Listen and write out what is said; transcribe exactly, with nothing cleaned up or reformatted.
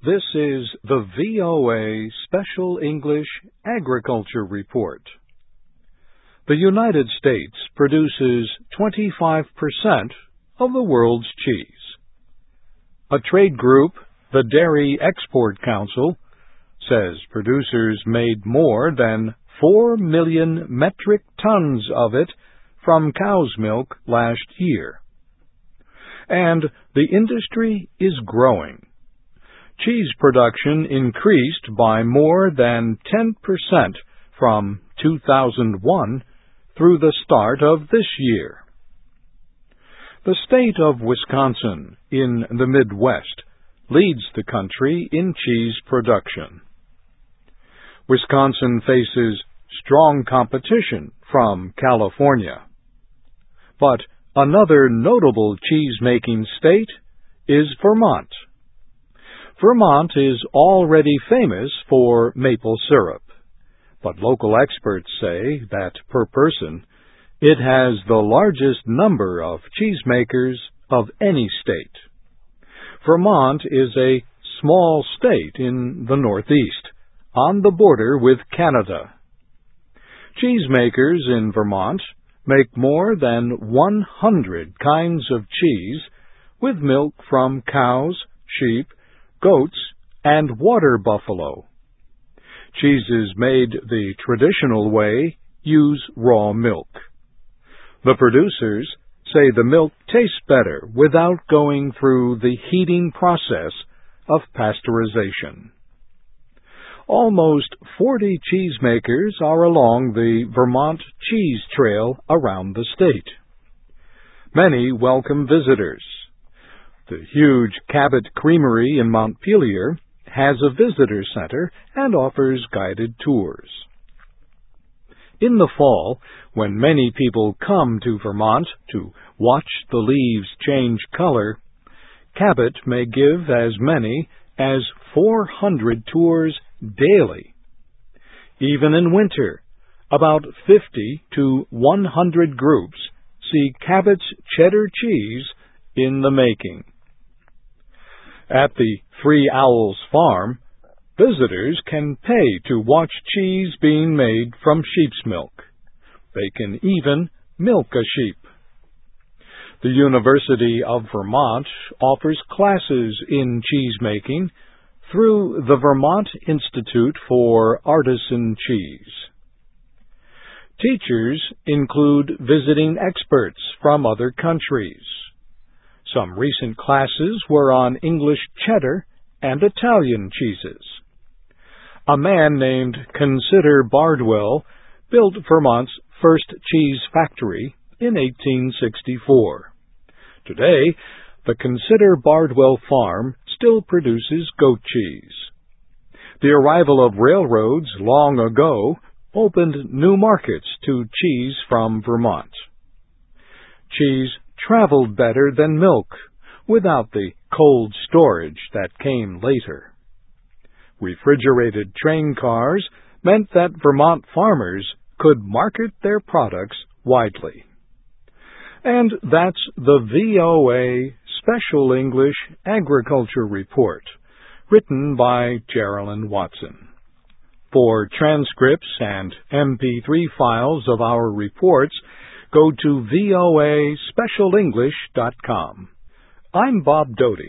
This is the V O A Special English Agriculture Report. The United States produces twenty-five percent of the world's cheese. A trade group, the Dairy Export Council, says producers made more than four million metric tons of it from cow's milk last year. And the industry is growing. Cheese production increased by more than ten percent from two thousand one through the start of this year. The state of Wisconsin in the Midwest leads the country in cheese production. Wisconsin faces strong competition from California. But another notable cheese-making state is Vermont. Vermont is already famous for maple syrup, but local experts say that per person, it has the largest number of cheesemakers of any state. Vermont is a small state in the Northeast, on the border with Canada. Cheesemakers in Vermont make more than one hundred kinds of cheese with milk from cows, sheep, goats, and water buffalo. Cheeses made the traditional way use raw milk. The producers say the milk tastes better without going through the heating process of pasteurization. Almost forty cheesemakers are along the Vermont Cheese Trail around the state. Many welcome visitors. The huge Cabot Creamery in Montpelier has a visitor center and offers guided tours. In the fall, when many people come to Vermont to watch the leaves change color, Cabot may give as many as four hundred tours daily. Even in winter, about fifty to one hundred groups see Cabot's cheddar cheese in the making. At the Three Owls Farm, visitors can pay to watch cheese being made from sheep's milk. They can even milk a sheep. The University of Vermont offers classes in cheese-making through the Vermont Institute for Artisan Cheese. Teachers include visiting experts from other countries. Some recent classes were on English cheddar and Italian cheeses. A man named Consider Bardwell built Vermont's first cheese factory in eighteen sixty-four. Today, the Consider Bardwell farm still produces goat cheese. The arrival of railroads long ago opened new markets to cheese from Vermont. Cheese traveled better than milk without the cold storage that came later. Refrigerated train cars meant that Vermont farmers could market their products widely. And that's the V O A Special English Agriculture Report, written by Geraldine Watson. For transcripts and M P three files of our reports, go to V O A special english dot com. I'm Bob Doty.